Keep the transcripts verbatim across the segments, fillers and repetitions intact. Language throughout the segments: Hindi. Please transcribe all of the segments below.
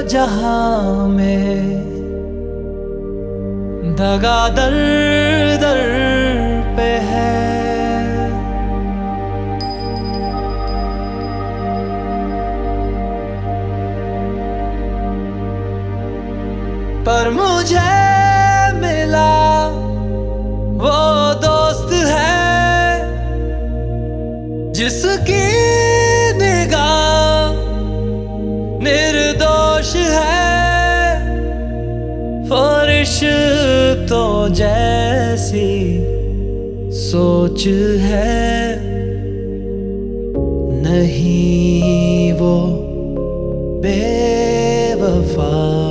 जहां में दगा दर दर पे है। पर मुझे मिला वो दोस्त है जिसकी निगाह निर्दोष है। फरिश्तों जैसी सोच है, नहीं वो बेवफा।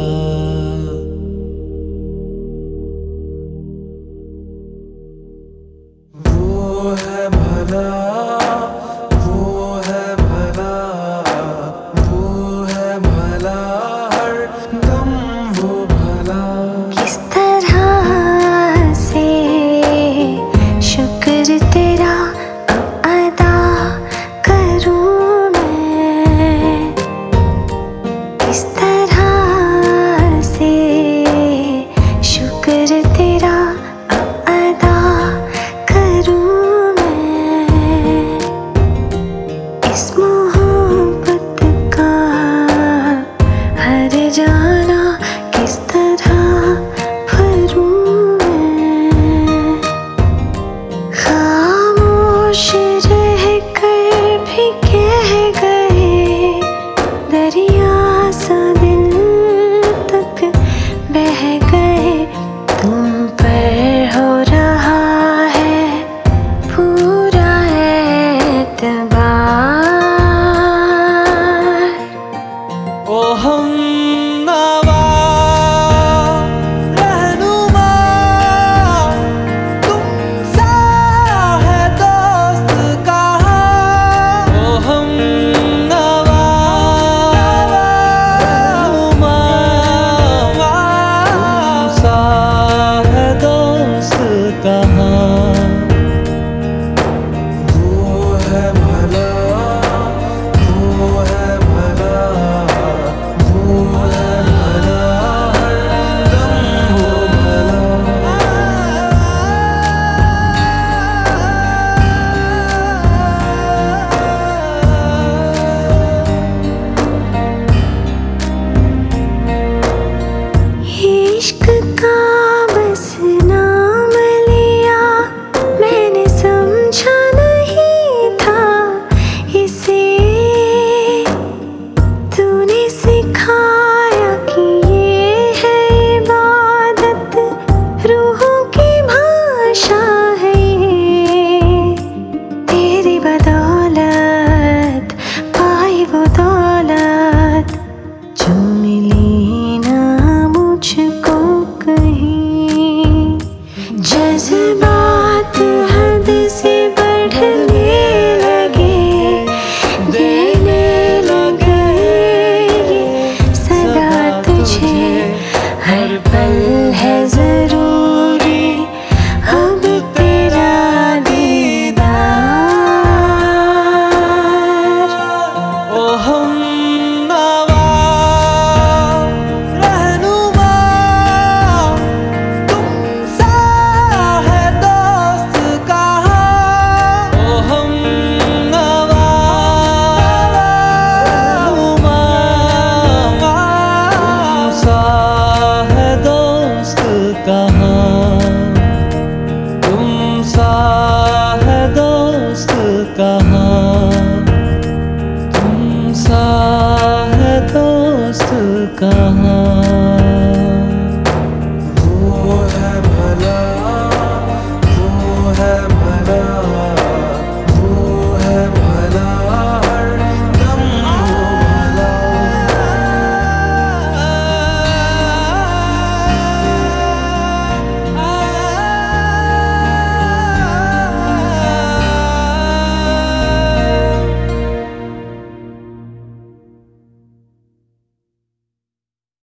वो है भला, वो है भला, वो है भला, हर दम वो भला। किस तरह से शुक्र तेरा अदा करूं मैं, किस तरह से शुक्र तेरा अदा करूं मैं। इस मोहब्बत का हर जाना किस तरह भरूं मैं। खामोश रह कर भी कह गए, दरिया सा दिल तक बह गए। तुम पर हो रहा है पूरा एतबार। ओ हमनवा रहनुमा, तुम सा है दोस्त कहाँ। ओ हमनवा रहनुमा, तुम सा है दोस्त कहाँ। वो है भला, वो है भला, वो है भला, हर दम वो भला। इश्क का बस नाम लिया मैंने, समझा नहीं था इसे। तूने सिखाया कि ये है इबादत, रूहों की भाषा है ये। तेरी बदौलत पाई वो दौलत जो मिली ना मुझको कहीं। जज्बात हद से बढ़ने लगे, देने लगे ये सदा तुझे। हर पल है